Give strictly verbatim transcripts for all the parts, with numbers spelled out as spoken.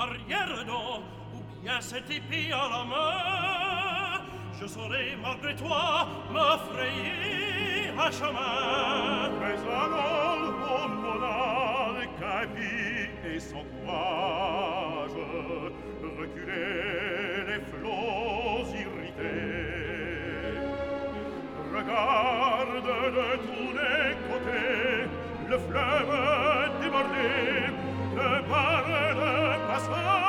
arrière d'eau, ou bien cette épée à la main, je saurais, malgré toi, me frayer un chemin. Mais alors, ô monarque, à vie et sans courage, reculez les flots irrités. Regarde de tous les côtés le fleuve débordé de par le passage.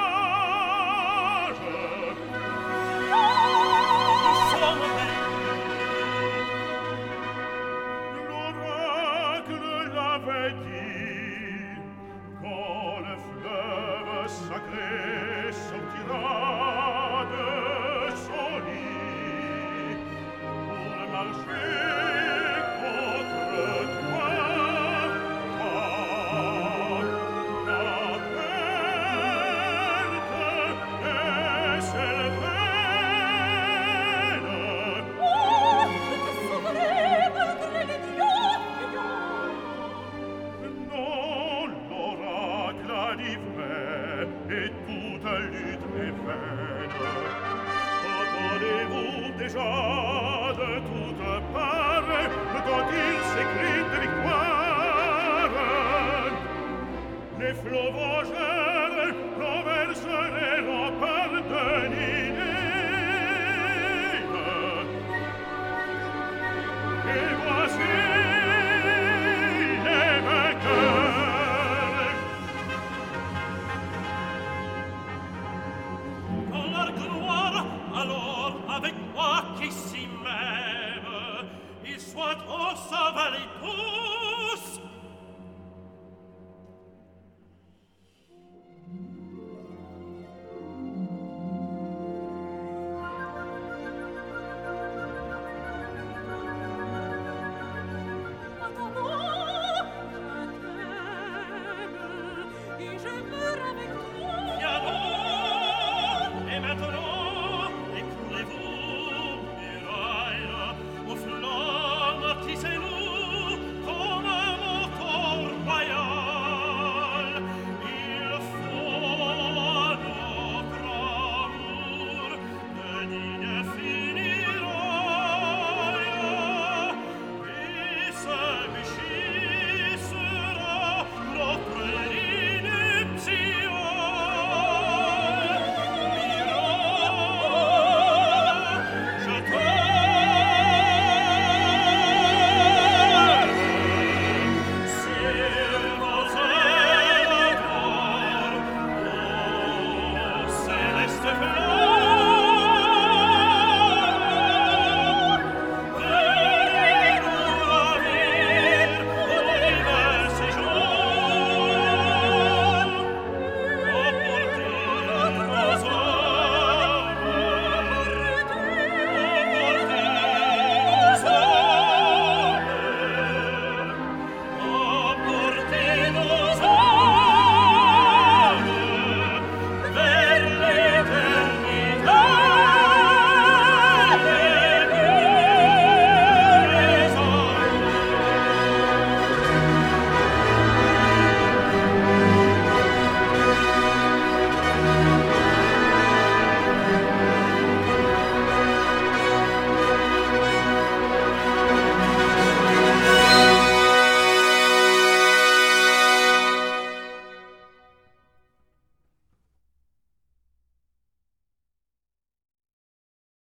L'oracle l'avait dit, quand le fleuve sacré sortira de son lit pour marcher contre toi. Déjà de toutes parts, quand il s'écrit de victoire, les flots vont